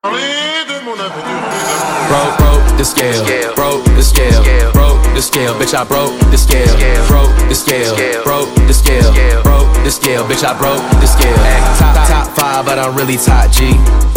Broke the scale, broke the scale, broke the scale, bitch I broke the scale, broke the scale, broke the scale, broke the scale, bitch I broke the scale. Top 5, but I'm really top G.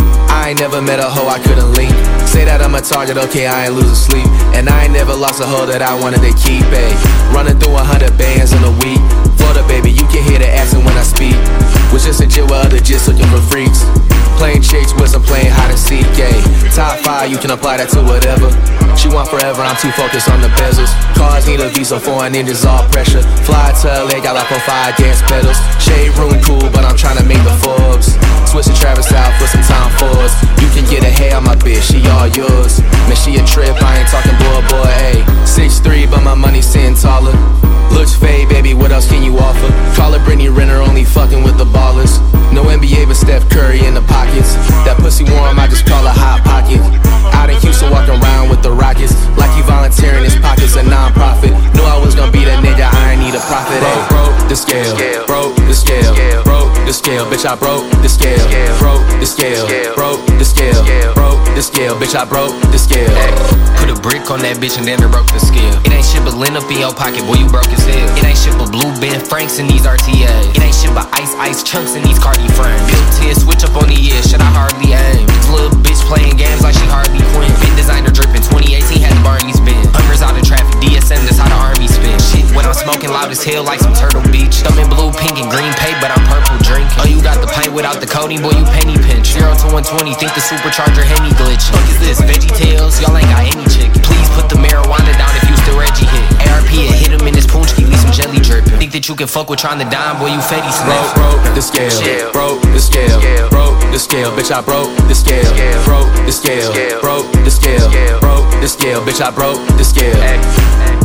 I ain't never met a hoe I couldn't link. Say that I'm a target, okay, I ain't losing sleep. And I ain't never lost a hoe that I wanted to keep, ayy. Running through 100 bands in a week. Florida, baby, you can hear the accent when I speak. Was just a jit with other jits looking for freaks. Playing chicks with some playing hide and seek, ayy. Top 5, you can apply that to whatever. She want forever, I'm too focused on the bezels. Cars need a visa, foreign engines, all pressure. Fly to LA, got like 4-5 gas pedals. Shade room cool, but I'm trying to make the Forbes. Switch to Travis out for some time Fords. You can get a hair on my bitch, she all yours. Man, she a trip, I ain't talking boy, ayy. 6'3", but my money sitting taller. Looks fade, baby, what else can you offer? Call her Brittany Renner, only fucking with the ballers. No NBA but Steph Curry in the pockets. That pussy warm, I just call her Hot Pocket. Out in Houston, walking around with the Rockets. Like he volunteering his pockets, a non-profit. Knew I was gonna be that nigga, I ain't need a profit. Broke the scale, broke the scale, broke the scale, bitch I broke the scale. Broke the scale, broke the scale, broke the scale, bitch I broke the scale. Put a brick on that bitch and then it broke the scale. It ain't shit but lint up in your pocket, boy, you broke as hell. It ain't shit but blue Ben Franks in these RTAs. It ain't shit but ice chunks in these Cardi frames. Built-in, switch up on the year, shit I hardly aim. This little bitch playing games like she Harley Quinn. Been designer drippin', 2018 had Barney's bin. Hunters out in traffic, DSM, that's how the army spin. Shit, when I'm smoking loud as hell like some Turtle Beach. Thumbin' blue, pink, and green paint, but I'm purple drink. Oh, you got the pint without the codeine, boy, you penny pinch. 0 to 120, think the supercharger Hemi glitch. Fuck is this, Veggie Tales? Y'all ain't got any chicken. Please put the marijuana down if you still Reggie hit. ARP and hit him in his poonchki, leave some jelly drippin'. Think that you can fuck with trying to dime, boy, you Fetty sniff. Broke the scale, broke the scale, broke the scale, bitch I broke the scale. Broke the scale, broke the scale, broke the scale, bitch I broke the scale.